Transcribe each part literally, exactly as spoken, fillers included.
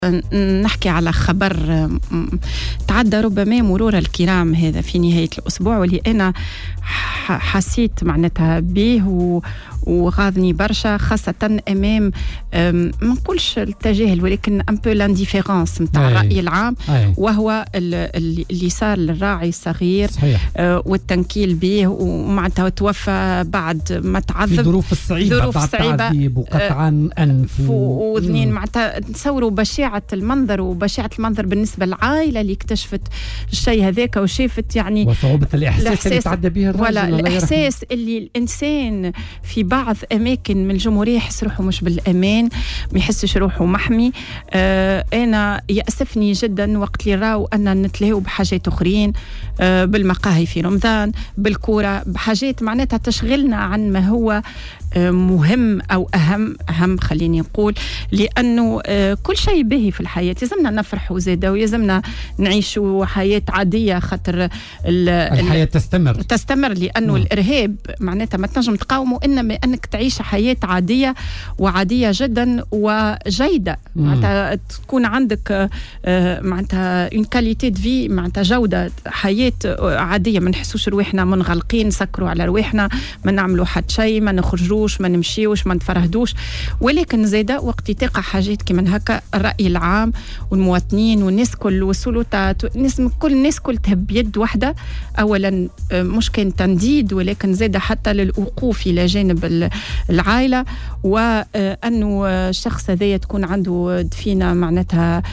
نحكي على خبر تعدى ربما مرور الكرام هذا في نهاية الأسبوع، واللي أنا حسيت معناتها به وغاضني برشا، خاصة أمام ما نقولش التجاهل ولكن un peu l'indifférence متاع الرأي العام، أي. وهو اللي صار للراعي الصغير والتنكيل به، ومعناتها توفى بعد ما تعذب في ظروف الصعيبة، ظروف صعيبة، تعذيب وقطع أنف وأذنين، معناتها تصوروا بشاعة المنظر وبشاعة المنظر بالنسبة للعائلة اللي اكتشفت الشيء هذاك وشافت يعني وصعوبة الإحساس, الإحساس اللي تعدى به الرجل، ولا الإحساس اللي الإنسان في بعض أماكن من الجمهورية يحس روحه مش بالأمان، ما يحسش روحه محمي. آه أنا يأسفني جدا وقت اللي راو أن نتلهوا بحاجات أخرين، آه بالمقاهي في رمضان، بالكورة، بحاجات معناتها تشغلنا عن ما هو آه مهم أو أهم أهم خليني نقول، لأنه آه كل شيء باهي في الحياة يلزمنا نفرح وزادة، ويلزمنا نعيشوا حياة عادية، خاطر الحياة تستمر تستمر لأنه م. الإرهاب معناتها ما تنجم تقاومه إنما أنك تعيش حياة عادية وعادية جدا وجيدة، معناتها تكون عندك معناتها une qualité de vie، معناتها جودة حياة عادية، ما نحسوش روحنا منغلقين، نسكروا على روحنا، ما نعملوا حد شيء، ما نخرجوش، ما نمشيوش، ما نتفرهدوش. ولكن زيدا وقت تقع حاجات كمان هكا الرأي العام والمواطنين والناس كل والسلطات والناس كل الناس كل تهب يد واحدة، أولا مش كان تنديد ولكن زيدا حتى للوقوف إلى جانب العائلة، وأنه الشخص هذا تكون عنده دفينة معناتها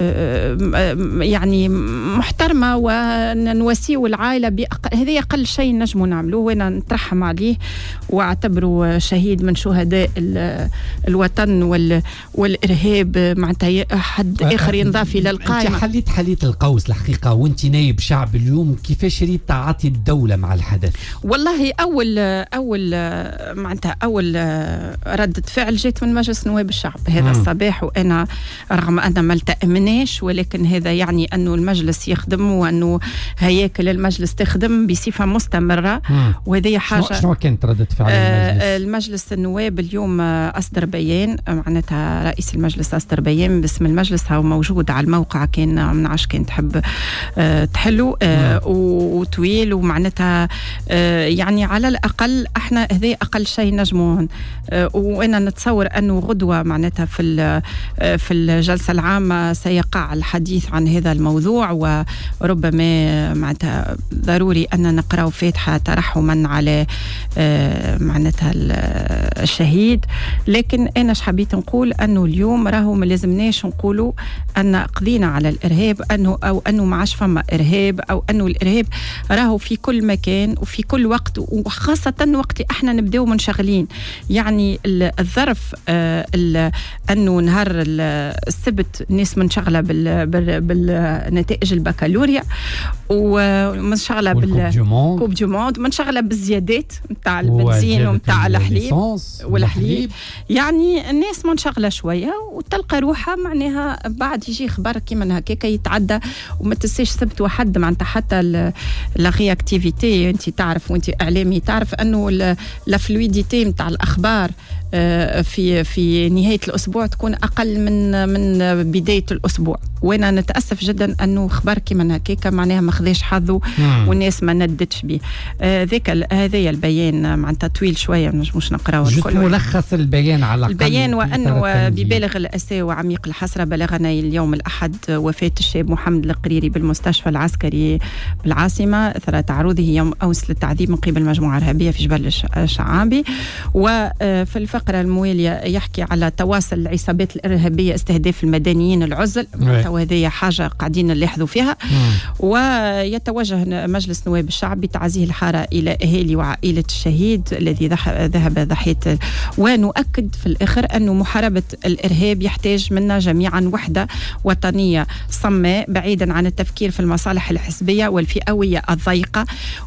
يعني محترمة، ونواسيه العائلة بأق... هذه أقل شيء نجمو نعملوه، وأنا نترحم عليه واعتبره شهيد من شهداء ال... الوطن وال... والإرهاب، معناتها حد آخر ينضاف إلى القائمة. أنت حليت حليت القوس الحقيقة، وأنت نايب شعب اليوم، كيفاش ريت تعاطي الدولة مع الحدث؟ والله أول أول معناتها أول ردة فعل جيت من مجلس نواب الشعب هذا م. الصباح، وأنا رغم أن ما التأمناش، ولكن هذا يعني أنه المجلس يخدم وأنه هياكل المجلس تخدم بصفة مستمرة، وهذه حاجة. شنو كانت ردة فعل المجلس؟ آه المجلس النواب اليوم أصدر بيان، معناتها رئيس المجلس أصدر بيان باسم المجلس، هو موجود على الموقع، كان من عش كان تحب آه تحلو آه وطويل، ومعناتها آه يعني على الأقل احنا هذا أقل شيء نجمون. آه وأنا نتصور أنه غدوة معناتها في في الجلسة العامة سيقع الحديث عن هذا الموضوع، وربما معناتها ضروري أن نقرأ فاتحة ترحما على معناتها الشهيد. لكن أنا حبيت نقول أنه اليوم راهو ما لازمناش نقولوا أن قضينا على الإرهاب أنه أو أنه ما عادش فما إرهاب، أو أنه الإرهاب راهو في كل مكان وفي كل وقت، وخاصة وقت احنا نبداو منشغلين. يعني الظرف أنه نهار السبت الناس منشغلة بال بالنتائج البكالوريا، ومنشغلة بالكوب دو موند، منشغلة بالزيادات نتاع البنزين ومتاع الحليب والحليب، يعني الناس منشغلة شوية، وتلقى روحها معناها بعد يجي خبر كيما هكاك يتعدى. وما تنساش سبت وحد معناتها حتى لا رياكتيفيتي، انت تعرف وانت اعلامي تعرف انه لا فلويديتي نتاع الاخبار في في نهاية الأسبوع تكون أقل من من بداية الأسبوع، وأنا نتأسف جدا أنه خبر كيما هكاك معناها ما خذاش حظه والناس ما ندتش به. ذاك هذا البيان معناتها طويل شوية، مش نقرأه الكل. ملخص البيان على الأقل البيان، وأنه ببالغ الأسى وعميق الحسرة بلغنا اليوم الأحد وفاة الشاب محمد القريري بالمستشفى العسكري بالعاصمة أثر تعرضه يوم أمس للتعذيب من قبل مجموعة إرهابية في جبل الشعابي. وفي الفقرة الموالية يحكي على تواصل العصابات الإرهابية استهداف المدنيين العزل، وهذه حاجة قاعدين نلاحظوا فيها. مم. ويتوجه مجلس نواب الشعب بتعزيه الحارة إلى أهالي وعائلة الشهيد الذي ذهب ضحية. ونؤكد في الآخر أنه محاربة الإرهاب يحتاج منا جميعا وحدة وطنية صماء، بعيدا عن التفكير في المصالح الحزبية والفئوية الضيقة،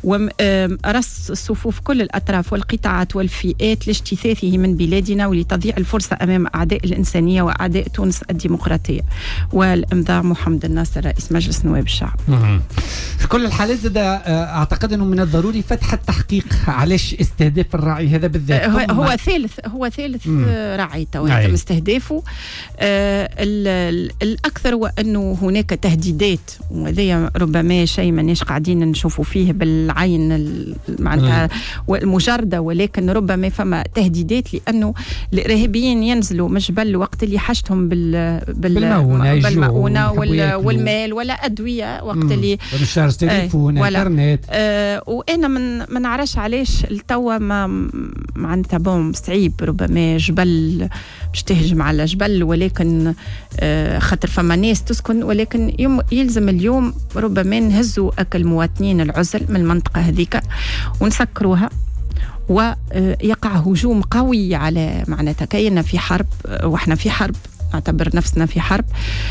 ورص صفوف كل الأطراف والقطاعات والفئات لاجتثاثه من بلادنا ولتضييع الفرصة أمام أعداء الإنسانية وأعداء تونس الديمقراطية. والإمضاء محمد الناصر رئيس مجلس نواب الشعب. في كل الحالات زاد أعتقد أنه من الضروري فتح التحقيق علاش استهداف الراعي هذا بالذات. هو, هو ثالث هو ثالث راعي تو يتم استهدافه. آه الأكثر هو أنه هناك تهديدات، وهذا ربما شيء ماناش قاعدين نشوفوا فيه بالعين معناتها المجردة، ولكن ربما فما تهديدات لأنه الإرهابيين ينزلوا من جبل وقت اللي حاجتهم بال بالمؤونة, بالمؤونة والمال ولا أدوية وقت مم. اللي بالشارج تليفون انترنت. آه وأنا من ما نعرفش علاش التوا ما معناتها بون صعيب ربما جبل باش تهجم على جبل، ولكن آه خاطر فما ناس تسكن، ولكن يلزم اليوم ربما نهزوا أكل المواطنين العزل من المنطقة هذيك ونسكروها، ويقع هجوم قوي على معناتها كأننا في حرب، واحنا في حرب نعتبر نفسنا في حرب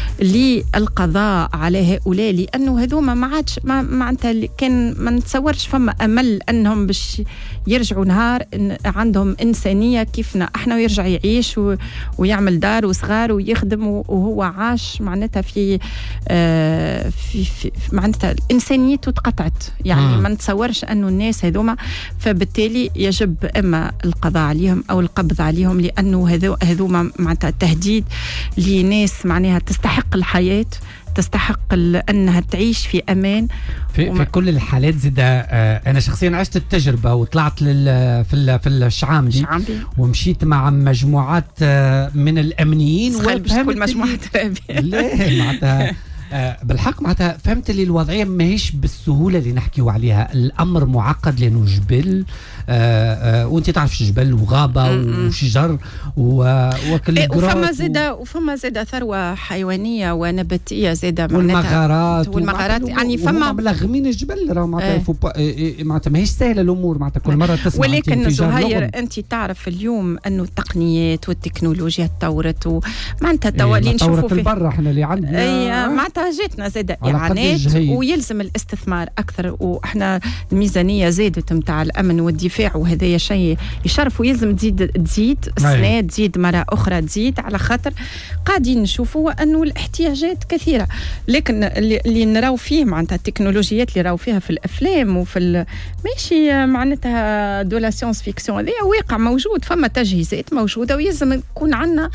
للقضاء على هؤلاء، لانه هذوما ما عادش ما معناتها كان ما نتصورش فما امل انهم باش يرجعوا نهار إن عندهم انسانيه كيفنا احنا، ويرجع يعيش و... ويعمل دار وصغار ويخدم، وهو عاش معناتها في آه في, في معناتها انسانيته تقطعت يعني. ما نتصورش انه الناس هذوما، فبالتالي يجب اما القضاء عليهم او القبض عليهم، لانه هذو هذوما معناتها تهديد لناس معناها تستحق الحياة، تستحق أنها تعيش في أمان. في, وم... في كل الحالات زي ده. آه أنا شخصيا عشت التجربة وطلعت لل في ال في الشعاملي ومشيت مع مجموعات آه من الأمنيين وفهمت مجموعات لا معناتها آه بالحق معناتها فهمت اللي الوضعية ماهيش بالسهولة اللي نحكيو عليها. الأمر معقد لأنه جبل آه آه وانت تعرف جبل وغابة وشجر وكل إيه وفما زيدا وفما زيدا ثروة حيوانية ونباتية زيدا والمغارات والمغارات يعني فما ملغمين الجبل راه معناتها إيه معناتها ماهيش سهلة الأمور معناتها كل مرة تسمع. ولكن زهير أنت تعرف اليوم أنه التقنيات والتكنولوجيا تطورت ومعناتها توالي إيه نشوفوا في البر احنا اللي عندنا اي معناتها جاتنا زيدا إعانات ويلزم الاستثمار أكثر، وإحنا الميزانية زادت متاع الأمن والدفاع وهذا شيء يشرف، ويلزم تزيد تزيد السنة تزيد مرة أخرى تزيد، على خاطر قاعدين نشوفوا أنه الاحتياجات كثيرة. لكن اللي, اللي نراو فيه معناتها التكنولوجيات اللي راو فيها في الأفلام وفي ماشي معناتها دو لا سيونس فيكسيون، هذا واقع موجود، فما تجهيزات موجودة ويلزم يكون عندنا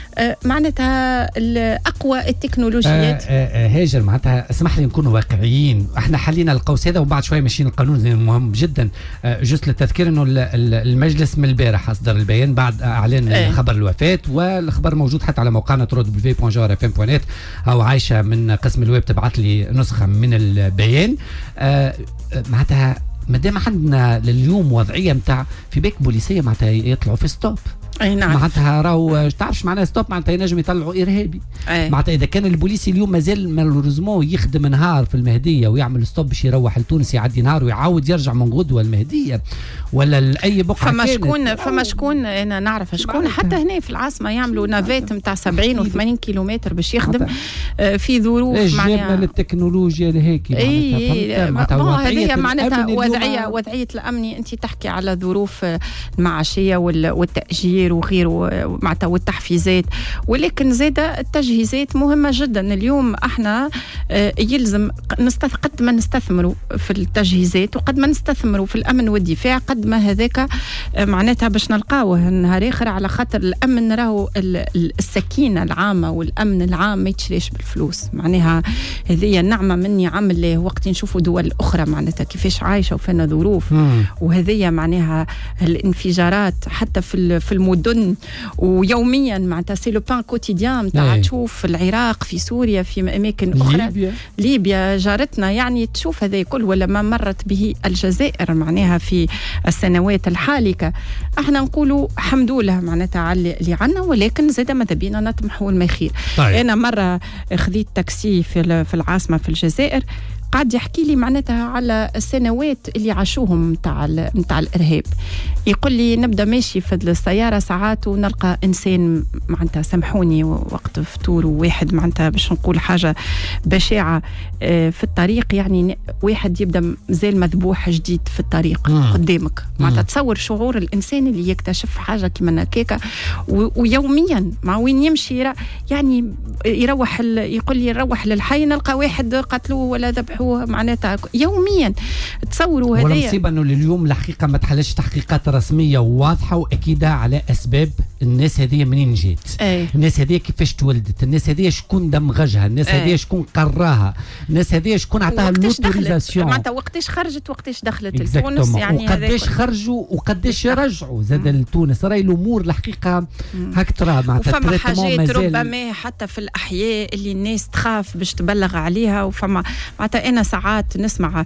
معناتها أقوى التكنولوجيات. آه آه هاجر معناتها اسمح لي نكونوا واقعيين، احنا حلينا القوس هذا وبعد شوي ماشيين القانون مهم جدا. آه جست للتذكير انه المجلس من البارح اصدر البيان بعد اعلان آه. خبر الوفاة، والخبر موجود حتى على موقعنا ترود بي بوان جوهر اف ام بوان نت، او عايشه من قسم الويب تبعت لي نسخه من البيان. آه معناتها ما دام عندنا لليوم وضعيه نتاع في بيك بوليسيه معناتها يطلعوا في ستوب. اي نعم معناتها راهو تعرفش معناها ستوب معناتها ينجم يطلعوا ارهابي. معناتها اذا كان البوليسي اليوم مازال مالوريزمون يخدم نهار في المهديه ويعمل ستوب باش يروح لتونس يعدي نهار ويعاود يرجع من غدوه المهديه ولا لاي بقعه، فما شكون فما شكون انا نعرف شكون حتى هنا في العاصمه يعملوا نافات نتاع سبعين وثمانين كيلومتر باش يخدم في ظروف معناها للتكنولوجيا لهيك. اي معناتها معناتها وضعيه وضعيه الامني انت تحكي على ظروف المعاشيه والتاجير وغيره معناتها والتحفيزات، ولكن زاده التجهيزات مهمه جدا. اليوم احنا يلزم قد ما نستثمروا في التجهيزات وقد ما نستثمروا في الامن والدفاع قد ما هذاك معناتها باش نلقاوه نهار اخر، على خاطر الامن راهو السكينه العامه والامن العام ما يتشريش بالفلوس. معناها هذه نعمه من نعم الله. وقت نشوفوا دول اخرى معناتها كيفاش عايشه وفينا ظروف، وهذه معناها الانفجارات حتى في في المدن ويوميا معناتها سي لو بان كوتيديان نتاع تشوف العراق في سوريا في اماكن اخرى ليبيا, ليبيا جارتنا يعني تشوف هذا كل ولا ما مرت به الجزائر معناها في السنوات الحالكه. احنا نقولوا الحمد لله معناتها على اللي عندنا، ولكن زاد ماذا بينا نطمحوا المخير. طيب. انا مره خذيت تاكسي في في العاصمه في الجزائر، قاعد يحكي لي معناتها على السنوات اللي عاشوهم نتاع نتاع الارهاب. يقول لي نبدا ماشي في السياره ساعات ونلقى انسان معناتها سامحوني وقت فطور واحد معناتها باش نقول حاجه بشعه في الطريق، يعني واحد يبدا مازال مذبوح جديد في الطريق مم. قدامك معناتها تصور شعور الانسان اللي يكتشف حاجه كيما هكاكا ويوميا مع وين يمشي يعني يروح يقول لي نروح للحي نلقى واحد قتلوه ولا ذبحوه معناتها يوميا. تصوروا هذايا والمصيبه انه لليوم الحقيقه ما تحلش تحقيقات رسميه وواضحه واكيده على اسباب الناس هذه منين جات، أي. الناس هذه كيفاش تولدت، الناس هذه شكون دمغجها، الناس هذه شكون قراها، الناس هذه شكون عطاها اللوتوريزاسيون، معناتها وقتاش خرجت وقتاش دخلت لتونس، يعني وقداش خرجوا وقداش رجعوا زاد لتونس. راهي الامور الحقيقه هاك ترى معناتها وفما حاجات ربما حتى في الاحياء اللي الناس تخاف باش تبلغ عليها. وفما معناتها انا ساعات نسمع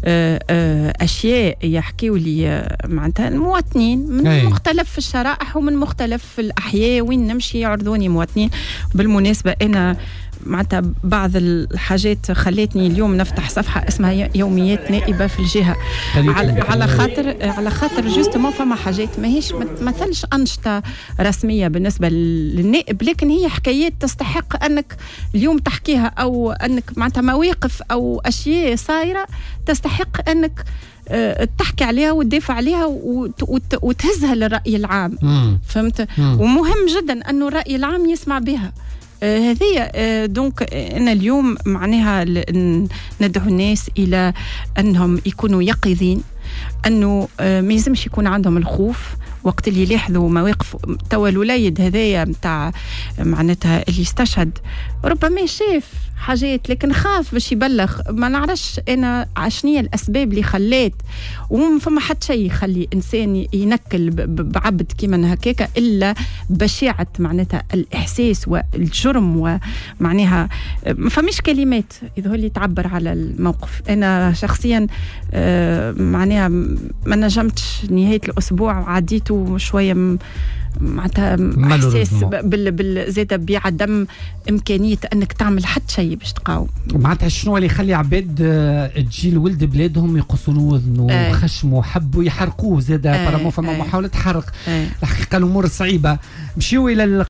اشياء يحكيوا لي معناتها المواطنين من أي. مختلف الشرائح ومن مختلف الاحياء وين نمشي يعرضوني مواطنين. بالمناسبه انا معناتها بعض الحاجات خلتني اليوم نفتح صفحه اسمها يوميات نائبه في الجهه على, على خاطر على خاطر جوستومون فما حاجات ماهيش ما تمثلش انشطه رسميه بالنسبه للنائب، لكن هي حكايات تستحق انك اليوم تحكيها، او انك معناتها مواقف او اشياء صايره تستحق انك تحكي عليها وتدافع عليها وتهزها للرأي العام. مم. فهمت؟ مم. ومهم جدا أنه الرأي العام يسمع بها. هذه آه دونك أنا اليوم معناها ندعو الناس إلى أنهم يكونوا يقظين، أنه آه ما يلزمش يكون عندهم الخوف وقت اللي يلاحظوا مواقف. توا الوليد هذايا متاع معناتها اللي استشهد ربما شاف حاجات لكن خاف باش يبلغ. ما نعرفش انا عشنيه الاسباب اللي خلات، وما فما حتى شيء يخلي انسان ينكل بعبد كيما هكاكا الا بشاعه معناتها الاحساس والجرم، ومعناها ما فماش كلمات يظهر لي تعبر على الموقف. انا شخصيا معناها ما نجمتش نهايه الاسبوع وعديته شويه معناتها احساس بال بال زاد بعدم امكانيه انك تعمل حتى شيء باش تقاوم. معناتها شنو اللي يخلي عباد تجي لولد بلادهم يقصوا وذنه وخشموا وحبوا يحرقوه زاد برامو فما محاوله حرق. الحقيقه الامور صعيبه. مشيو الى